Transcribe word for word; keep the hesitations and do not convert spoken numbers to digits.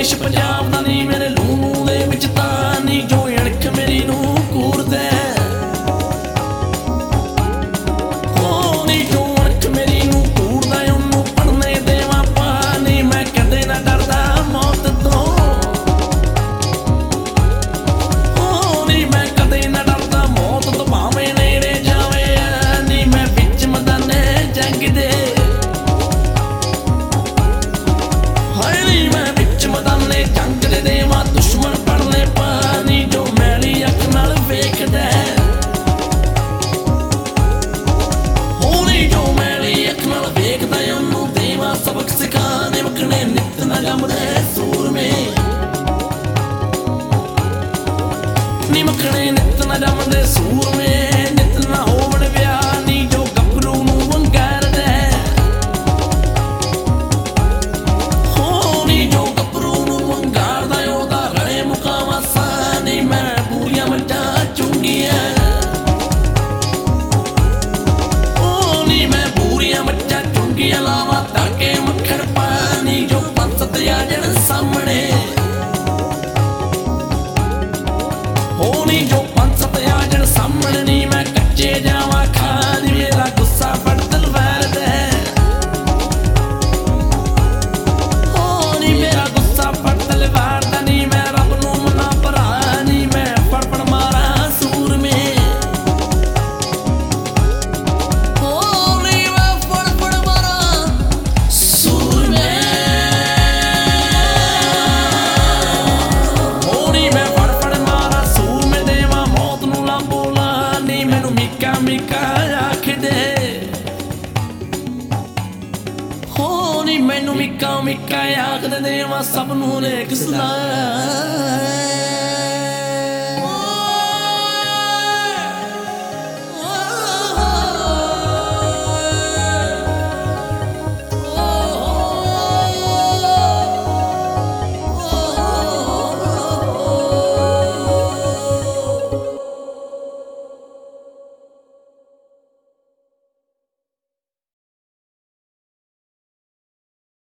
ਦੇਸ਼ ਪੰਜਾਬ ਦਾ ਨੀ ਮੇਰੇ ਲੂੰ ਲੂੰ ਦੇ ਵਿੱਚ ਤਾਂ ਨੀ ਜੋ ਅਣਖ ਮੇਰੀ ਨੂੰ ਕੂਰਦਾ ਹੋ ਨੀ ਜੋ ਅਣਖ ਮੇਰੀ ਨੂੰ ਕੂਰਦਾ ਉਹਨੂੰ ਪੜਨੇ ਦੇਵਾਂ ਪਾਣੀ ਮੈਂ ਕਦੇ ਨਾ ਡਰਦਾ ਮੌਤ ਤੋਂ ਹੋ ਨੀ ਮੈਂ ਕਦੇ ਨਾ ਡਰਦਾ ਮੌਤ ਤੋਂ ਭਾਵੇਂ ਨੇੜੇ ਜਾਵੇ ਨੀ ਮੈਂ ਵਿੱਚ ਮੈਦਾਨੇ ਜੰਗ ਦੇ ਮੈਦਾਨੇ ਜੰਗ ਦੇ ਦੇਵਾਂ ਦੁਸ਼ਮਣ ਪੜਨੇ ਪਾਣੀ ਜੋ ਮੈਲੀ ਅੱਖ ਨਾਲ ਵੇਖਦਾ ਹੋਣੀ ਜੋ ਮੈਲੀ ਅੱਖ ਨਾਲ ਵੇਖਦਾ ਉਹਨੂੰ ਦੇਵਾਂ ਸਬਕ ਸਿਖਾਣੇ ਮੱਖਣੇ ਨਿੱਤ ਨਾ ਜੰਮਦੇ ਸੂਰਮੇ ਨੀ ਮੱਖਣੇ ਨਿੱਤ ਨਾ ਜੰਮਦੇ ਸੂਰਮੇ ਨਿੱਤ ਨਾ ਹੋਵਣ ਵਿਆਹ ਨੀ ਜੋ ਗੱਭਰੂ ਨੂੰ ਵੰਗਾਰਦਾ ਹੋਣੀ ਜੋ ਲਾਵਾ ਤਾਕੇ ਮੱਖਣ ਪਾਣੀ ਜੋ ਪੰਸਤ ਆ ਜਣ ਸਾਹਮਣੇ ਹੋਣੀ ਜੋ ਪੰਸਤ ਆ ਜਣ ਸਾਹਮਣੇ ਨੀ ਮੈਂ ਕੱਚੇ ਜਾਵਾਂ ਖਾਲੀ ਮੇਰਾ ਗੁੱਸਾ ਫੜ ਤਲਵਾਰ ਦਾ ਹੋਣੀ ਮੇਰਾ ਗੁੱਸਾ ਫੜ ਤਲਵਾਰ ਦਾ ਨੀ ਮੈਂ ਰੱਬ ਨੂੰ ਮਨਾ ਭਰਾ ਨੀ ਮੈਂ ਫੜ ਫੜ ਮਾਰਾਂ ਸੂਰਮੇ ਮੈਨੂੰ ਮਿੱਕਾ ਮਿੱਕਾ ਆਖਦੇ ਦੇਵਾਂ ਸਭ ਨੂੰ ਨੇਕ ਸਲਾਹ।